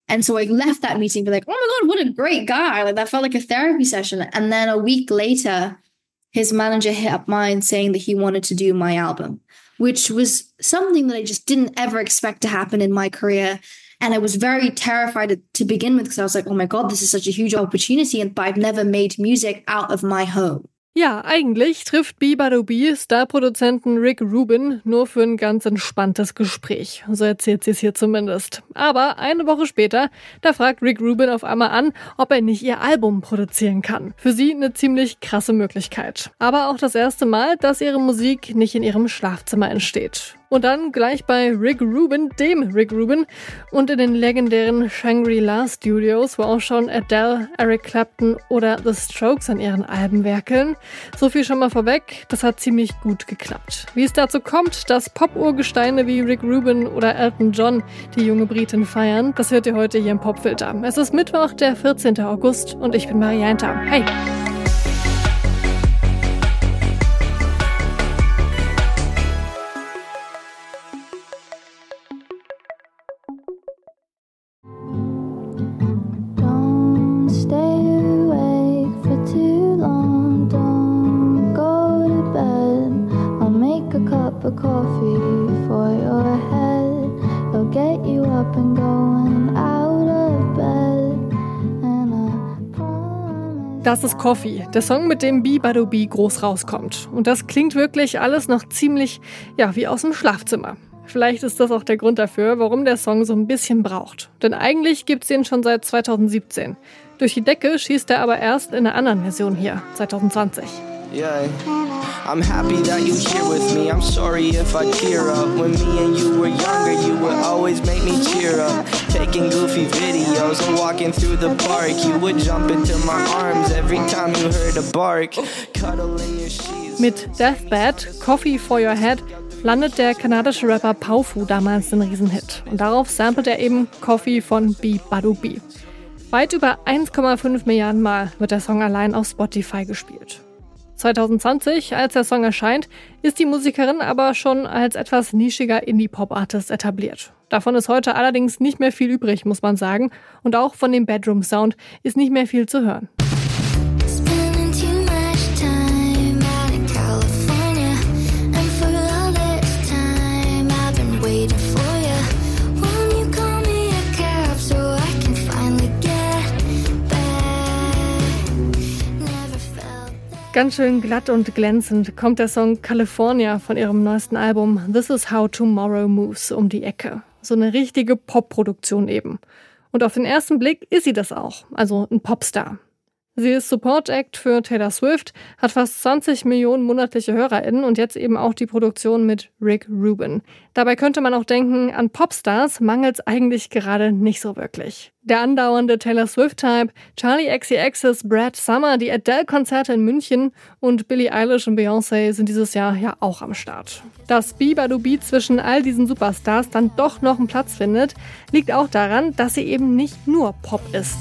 And so I left that meeting be like, oh my God, what a great guy. Like that felt like a therapy session. And then a week later, his manager hit up mine saying that he wanted to do my album, which was something that I just didn't ever expect to happen in my career. And I was very terrified to begin with because I was like, oh my God, this is such a huge opportunity. But I've never made music out of my home. Ja, eigentlich trifft Beabadoobee Starproduzenten Rick Rubin nur für ein ganz entspanntes Gespräch. So erzählt sie es hier zumindest. Aber eine Woche später, da fragt Rick Rubin auf einmal an, ob er nicht ihr Album produzieren kann. Für sie eine ziemlich krasse Möglichkeit. Aber auch das erste Mal, dass ihre Musik nicht in ihrem Schlafzimmer entsteht. Und dann gleich bei Rick Rubin, dem Rick Rubin, und in den legendären Shangri-La Studios, wo auch schon Adele, Eric Clapton oder The Strokes an ihren Alben werkeln. So viel schon mal vorweg, das hat ziemlich gut geklappt. Wie es dazu kommt, dass Pop-Urgesteine wie Rick Rubin oder Elton John die junge Britin feiern, das hört ihr heute hier im Popfilter. Es ist Mittwoch, der 14. August und ich bin Marianta. Hi! Coffee for your head. It'll get you up and going out of bed. And I promise. Das ist Coffee, der Song, mit dem Beabadoobee groß rauskommt. Und das klingt wirklich alles noch ziemlich, wie aus dem Schlafzimmer. Vielleicht ist das auch der Grund dafür, warum der Song so ein bisschen braucht. Denn eigentlich gibt's ihn schon seit 2017. Durch die Decke schießt er aber erst in einer anderen Version hier, 2020. Yeah, I'm happy that you're here with me. I'm sorry if I tear up. When me and you were younger, you would always make me cheer up. Taking goofy videos and walking through the park. You would jump into my arms every time you heard a bark. Cuddle in your sheets. Mit Deathbed, Coffee for Your Head, landet der kanadische Rapper Powfu damals den Riesenhit. Und darauf samplet er eben Coffee von Beabadoobee. Weit über 1,5 Milliarden Mal wird der Song allein auf Spotify gespielt. 2020, als der Song erscheint, ist die Musikerin aber schon als etwas nischiger Indie-Pop-Artist etabliert. Davon ist heute allerdings nicht mehr viel übrig, muss man sagen. Und auch von dem Bedroom-Sound ist nicht mehr viel zu hören. Ganz schön glatt und glänzend kommt der Song California von ihrem neuesten Album This Is How Tomorrow Moves um die Ecke. So eine richtige Pop-Produktion eben. Und auf den ersten Blick ist sie das auch, also ein Popstar. Sie ist Support-Act für Taylor Swift, hat fast 20 Millionen monatliche HörerInnen und jetzt eben auch die Produktion mit Rick Rubin. Dabei könnte man auch denken, an Popstars mangelt es eigentlich gerade nicht so wirklich. Der andauernde Taylor Swift-Hype, Charli XCX's Brad Summer, die Adele-Konzerte in München und Billie Eilish und Beyoncé sind dieses Jahr ja auch am Start. Dass Beabadoobee zwischen all diesen Superstars dann doch noch einen Platz findet, liegt auch daran, dass sie eben nicht nur Pop ist.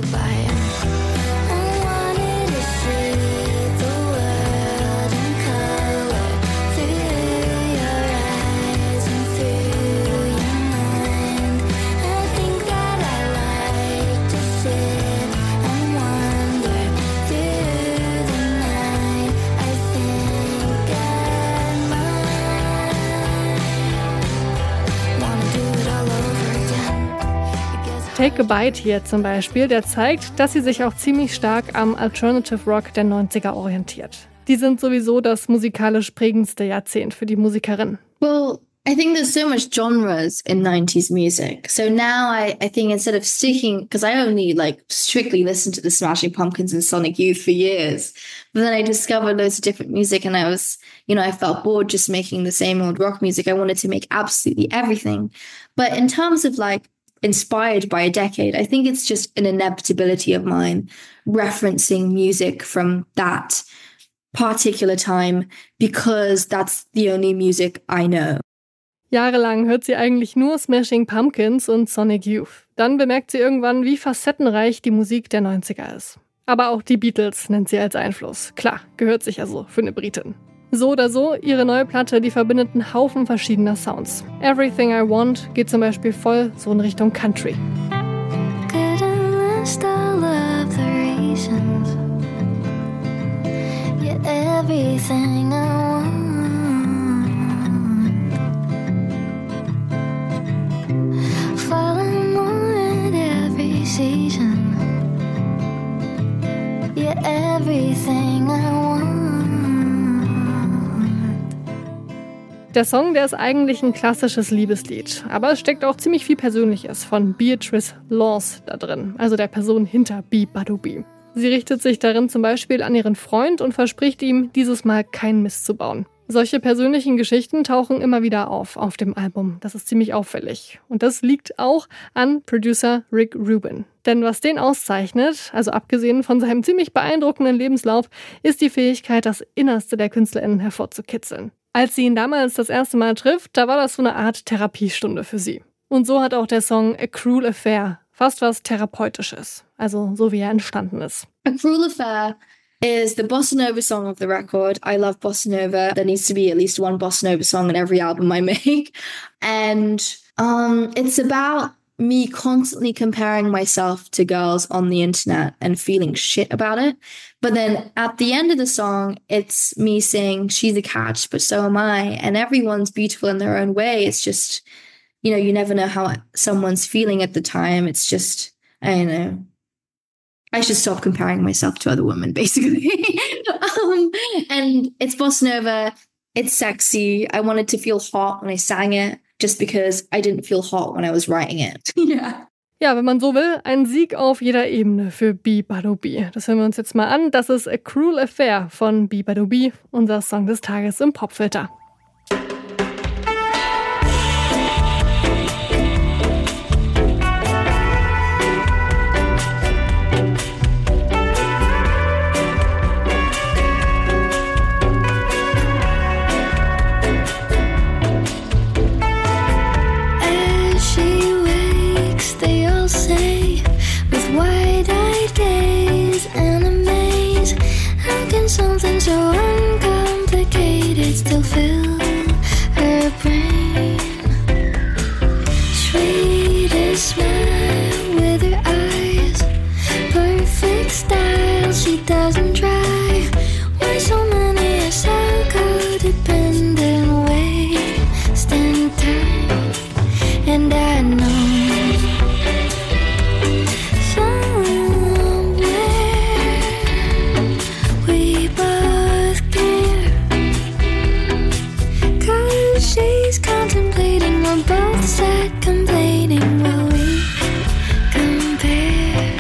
Take a Bite hier zum Beispiel, der zeigt, dass sie sich auch ziemlich stark am Alternative Rock der 90er orientiert. Die sind sowieso das musikalisch prägendste Jahrzehnt für die Musikerin. Well, I think there's so much genres in 90s music. So now I think instead of sticking, because I only strictly listened to the Smashing Pumpkins and Sonic Youth for years, but then I discovered loads of different music and I was, I felt bored just making the same old rock music. I wanted to make absolutely everything. But in terms of inspired by a decade, I think it's just an inevitability of mine referencing music from that particular time because that's the only music I know. Jahrelang hört sie eigentlich nur Smashing Pumpkins und Sonic Youth. Dann bemerkt sie irgendwann, wie facettenreich die Musik der 90er ist. Aber auch die Beatles nennt sie als Einfluss. Klar, gehört sich also für eine Britin. So oder so, ihre neue Platte, die verbindet einen Haufen verschiedener Sounds. Everything I Want geht zum Beispiel voll so in Richtung Country. lost all of the reasons. You're everything I want. Falling more at every season. You're everything I want. Der Song, der ist eigentlich ein klassisches Liebeslied, aber es steckt auch ziemlich viel Persönliches von Beatrice Laws da drin, also der Person hinter Beabadoobee. Sie richtet sich darin zum Beispiel an ihren Freund und verspricht ihm, dieses Mal keinen Mist zu bauen. Solche persönlichen Geschichten tauchen immer wieder auf dem Album. Das ist ziemlich auffällig. Und das liegt auch an Producer Rick Rubin. Denn was den auszeichnet, also abgesehen von seinem ziemlich beeindruckenden Lebenslauf, ist die Fähigkeit, das Innerste der KünstlerInnen hervorzukitzeln. Als sie ihn damals das erste Mal trifft, da war das so eine Art Therapiestunde für sie. Und so hat auch der Song A Cruel Affair fast was Therapeutisches. Also so wie er entstanden ist. A Cruel Affair is the bossa nova song of the record. I love bossa nova. There needs to be at least one bossa nova song in every album I make. And it's about me constantly comparing myself to girls on the internet and feeling shit about it. But then at the end of the song, it's me saying, she's a catch, but so am I. And everyone's beautiful in their own way. It's just, you know, you never know how someone's feeling at the time. It's just, I don't know. I should stop comparing myself to other women, basically. And it's bossa nova. It's sexy. I wanted to feel hot when I sang it, just because I didn't feel hot when I was writing it. Yeah. Ja, wenn man so will, ein Sieg auf jeder Ebene für Beabadoobee. Das hören wir uns jetzt mal an. Das ist A Cruel Affair von Beabadoobee, unser Song des Tages im Popfilter. Something so uncomplicated still fill her brain. Sweetest smile with her eyes, perfect style, she doesn't try. Why so many are so codependent, wasting time? And I know complaining while we compare.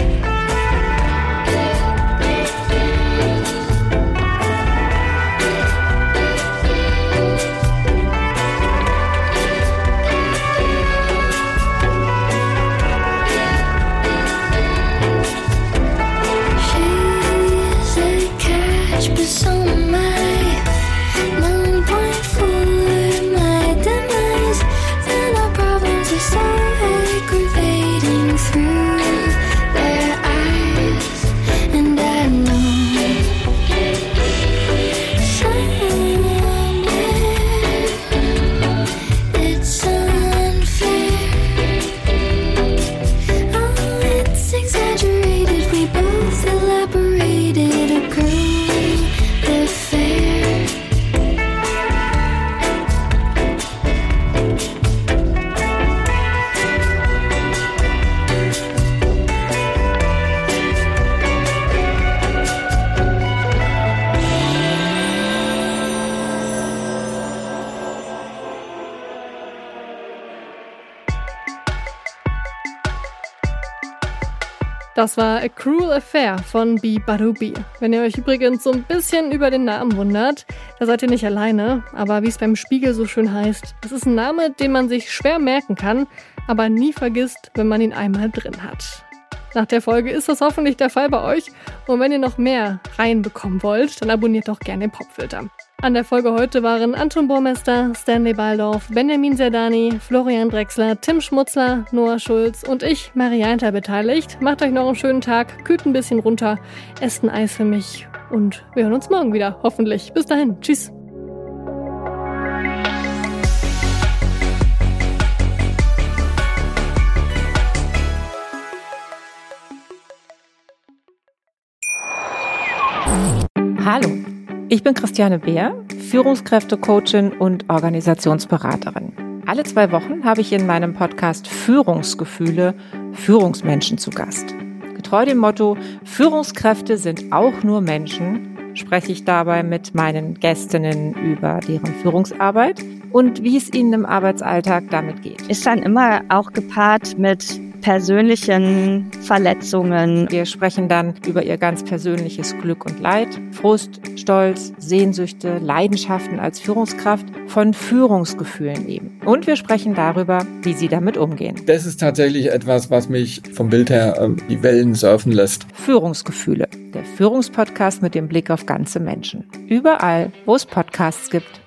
She's a catch, but so am I. No point for my demise. So aggravating through their eyes, and I know somewhere it's unfair. Oh, it's exaggerated. We both elaborated a cruel affair. Das war A Cruel Affair von Beabadoobee. Wenn ihr euch übrigens so ein bisschen über den Namen wundert, da seid ihr nicht alleine. Aber wie es beim Spiegel so schön heißt, es ist ein Name, den man sich schwer merken kann, aber nie vergisst, wenn man ihn einmal drin hat. Nach der Folge ist das hoffentlich der Fall bei euch. Und wenn ihr noch mehr reinbekommen wollt, dann abonniert doch gerne den Popfilter. An der Folge heute waren Anton Burmester, Stanley Baldorf, Benjamin Zerdani, Florian Drexler, Tim Schmutzler, Noah Schulz und ich, Marianta, beteiligt. Macht euch noch einen schönen Tag, kühlt ein bisschen runter, esst ein Eis für mich und wir hören uns morgen wieder, hoffentlich. Bis dahin, tschüss. Hallo, ich bin Christiane Beer, Führungskräftecoachin und Organisationsberaterin. Alle 2 Wochen habe ich in meinem Podcast Führungsgefühle Führungsmenschen zu Gast. Getreu dem Motto, Führungskräfte sind auch nur Menschen, spreche ich dabei mit meinen Gästinnen über deren Führungsarbeit und wie es ihnen im Arbeitsalltag damit geht. Ist dann immer auch gepaart mit persönlichen Verletzungen. Wir sprechen dann über ihr ganz persönliches Glück und Leid, Frust, Stolz, Sehnsüchte, Leidenschaften als Führungskraft, von Führungsgefühlen eben. Und wir sprechen darüber, wie sie damit umgehen. Das ist tatsächlich etwas, was mich vom Bild her die Wellen surfen lässt. Führungsgefühle, der Führungspodcast mit dem Blick auf ganze Menschen. Überall, wo es Podcasts gibt.